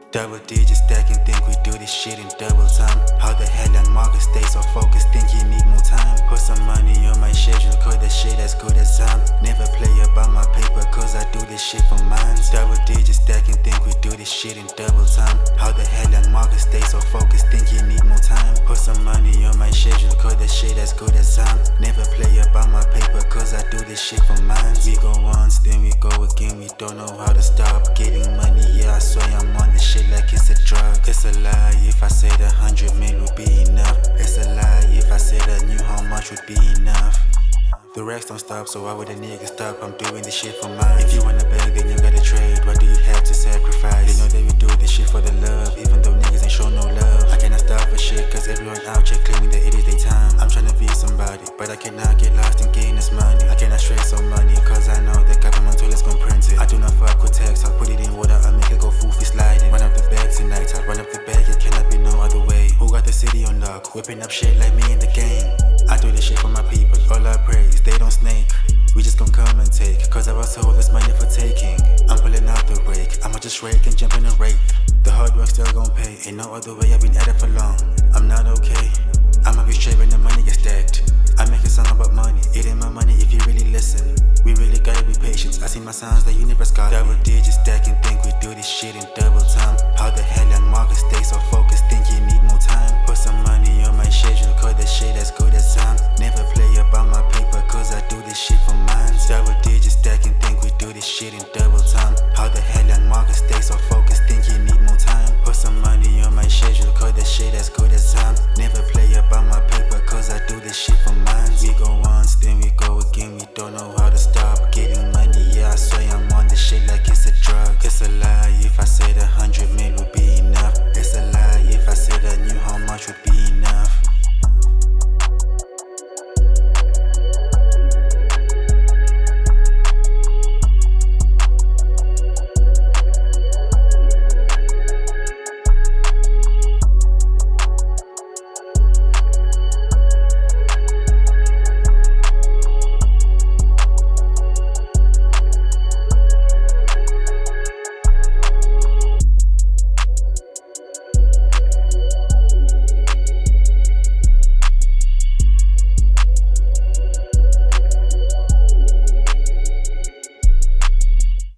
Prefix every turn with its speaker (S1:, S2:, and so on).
S1: Double digits stacking, think we do this shit in double time. How the hell young Marcus stay so focused, think he need more time? Put some money on my schedule, cause that shit as good as time. Never play about my paper, cause I do this shit for mine. Double digits stacking, think we do this shit in double time. How the hell young Marcus stay so focused, think he need more time? Put some money on my schedule, cause that shit as good as time. Never play about my paper, cause I do this shit for mine. We go once, then we go again, we don't know how to stop. Getting money, yeah, I swear I'm on this shit like it's a drug. It's a lie if I say the 100 mil would be enough. It's a lie if I said I knew how much would be enough. The racks don't stop, so why would a nigga stop? I'm doing this shit for mine. If you wanna beg, then you gotta trade. What do you have to sacrifice? They know that we do this shit for the love, even though niggas ain't show no love. I cannot stop for shit, cause everyone out here claiming that it is their time. I'm tryna be somebody, but I cannot get lost in getting this money. I cannot stress on money, cause I know the government told us gon' print it. I do not fuck with text, I'll put it in water, I'll make it go foofy sliding. Run up the bag tonight, I'll run up the bag, it cannot be no other way. Who got the city on lock, whipping up shit like me in the game? I do this shit for my people, all I praise, they don't snake. We just gon' come and take, cause I was told there's money for taking. I'm pulling out the rake, I'ma just rake and jump in and rape. The hard work still gon' pay, ain't no other way, I've been at it for long.